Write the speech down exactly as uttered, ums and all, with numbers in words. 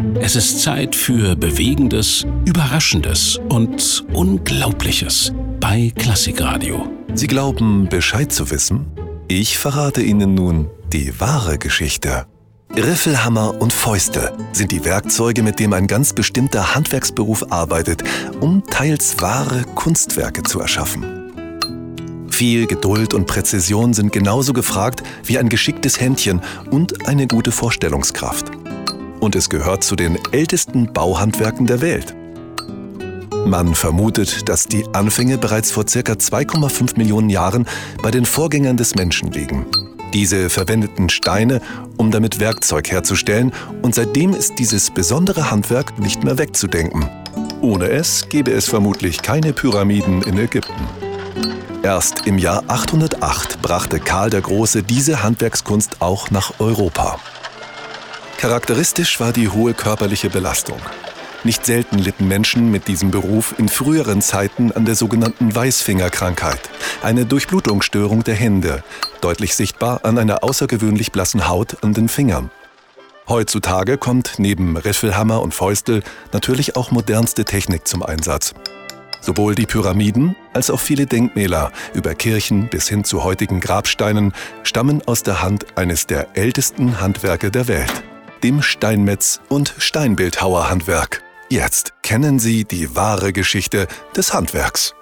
Es ist Zeit für Bewegendes, Überraschendes und Unglaubliches bei Klassikradio. Sie glauben, Bescheid zu wissen? Ich verrate Ihnen nun die wahre Geschichte. Riffel, Hammer und Fäuste sind die Werkzeuge, mit denen ein ganz bestimmter Handwerksberuf arbeitet, um teils wahre Kunstwerke zu erschaffen. Viel Geduld und Präzision sind genauso gefragt wie ein geschicktes Händchen und eine gute Vorstellungskraft. Und es gehört zu den ältesten Bauhandwerken der Welt. Man vermutet, dass die Anfänge bereits vor ca. zwei Komma fünf Millionen Jahren bei den Vorgängern des Menschen liegen. Diese verwendeten Steine, um damit Werkzeug herzustellen, und seitdem ist dieses besondere Handwerk nicht mehr wegzudenken. Ohne es gäbe es vermutlich keine Pyramiden in Ägypten. Erst im Jahr achthundertacht brachte Karl der Große diese Handwerkskunst auch nach Europa. Charakteristisch war die hohe körperliche Belastung. Nicht selten litten Menschen mit diesem Beruf in früheren Zeiten an der sogenannten Weißfingerkrankheit, eine Durchblutungsstörung der Hände, deutlich sichtbar an einer außergewöhnlich blassen Haut an den Fingern. Heutzutage kommt neben Riffelhammer und Fäustel natürlich auch modernste Technik zum Einsatz. Sowohl die Pyramiden als auch viele Denkmäler, über Kirchen bis hin zu heutigen Grabsteinen, stammen aus der Hand eines der ältesten Handwerke der Welt, dem Steinmetz- und Steinbildhauerhandwerk. Jetzt kennen Sie die wahre Geschichte des Handwerks.